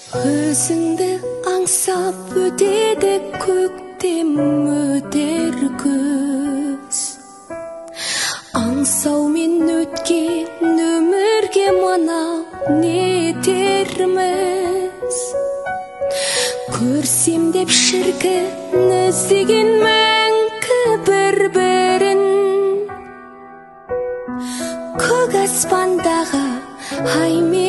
Өзіңді аңсап өтеді көктем өтер күз. Аңсаумен өткен өмірге мынау не етерміз. Көрсем деп шіркін іздеген мәңгі бір-бірін. Көк аспандағы ай мен